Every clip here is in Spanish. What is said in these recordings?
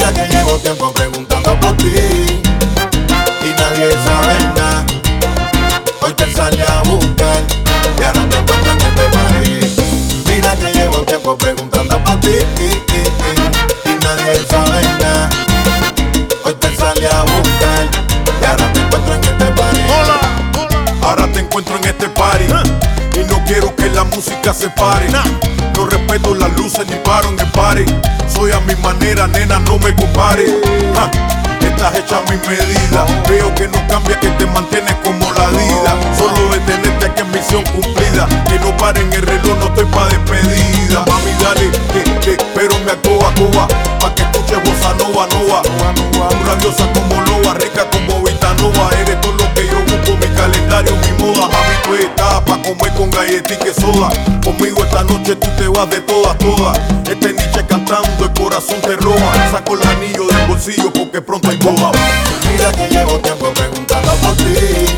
Mira que llevo tiempo preguntando por ti y nadie sabe nada. Hoy te salí a buscar y ahora te encuentro en este país. Mira que llevo tiempo preguntando por ti y nadie sabe nada. Hoy te salí a buscar y ahora te encuentro en este país. Hola, hola. Ahora te encuentro en este party y no quiero que la música se pare. No respeto las luces ni paro en el party. Soy a mi manera, nena, no me compare. Estás hecha a mi medida. Veo que no cambia, que te mantienes como la vida. Solo de tenerte aquí en misión cumplida. Que no paren el reloj, no estoy pa' despedida. Mami, dale, pero me acoba, pa' que escuches bossa nova, nova. Tú rabiosa como loba, rica como Vitanova. Eres todo lo que yo busco, mi calendario, mi moda. Mami, tú estás pa' comer con galletica y soda. Conmigo esta noche tú te vas de todas, todas. Este Nietzsche cantando, el corazón te roba. Saco el anillo del bolsillo porque pronto hay boda. Mira que llevo tiempo preguntando por ti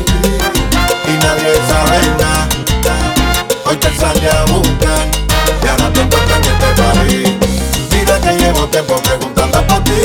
y nadie sabe nada. Hoy te salí a buscar y ahora te encuentro en este país. Mira que llevo tiempo preguntando por ti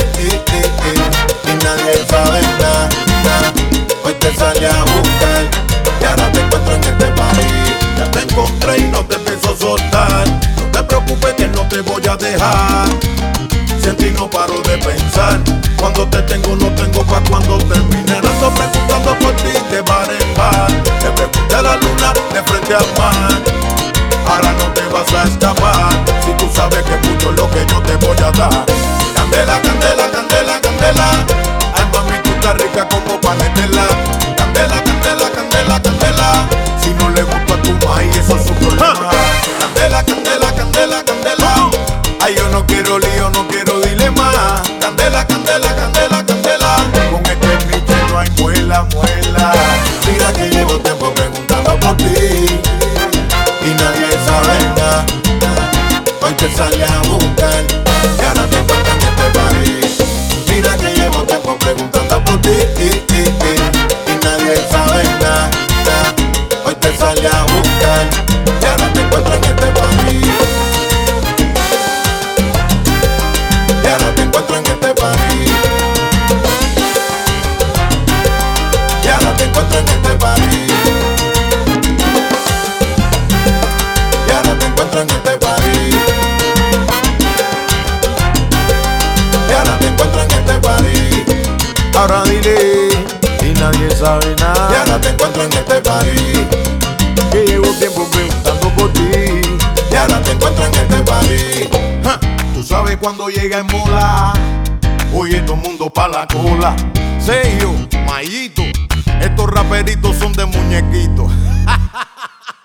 y nadie sabe nada. Hoy te salí a buscar y ahora te encuentro en este país. Ya te encontré y no te pienso soltar. No te preocupes que no te voy a dejar. Si en ti no paro de pensar. Cuando te tengo no tengo pa' cuando termine. No estoy preguntando por ti de bar en bar. Te pregunté a la luna de frente al mar. Ahora no te vas a escapar. Si tú sabes que mucho es lo que yo te voy a dar. Candela, candela, candela, candela. Ay mami, tú estás rica como panetela. Candela, candela, candela, candela. Si no le gusta a tu maíz, eso es su problema. Candela, candela, candela, candela. Ay, yo no quiero lío, no quiero dilema. Candela, candela, candela, candela. Con este Nietzsche no hay muela, muela. Mira que llevo tiempo preguntando por ti y nadie sabe nada. Hoy te salí a buscar y ahora te encuentro en este país. Mira que llevo tiempo preguntando por ti y nadie sabe nada. Hoy te salí a buscar y ahora te encuentro en este país. Y ahora te encuentro en este país. Y ahora te encuentro en este país. Y ahora te encuentro en este país. Y ahora te encuentro en este país. Ahora dile y nadie sabe nada. Y ahora te encuentro en este país. Que llevo tiempo preguntando por ti. Y ahora te encuentro en este país. Tú sabes cuando llega en moda. Oye, todo el mundo pa' la cola. Sergio, Mayito, estos raperitos son de muñequitos.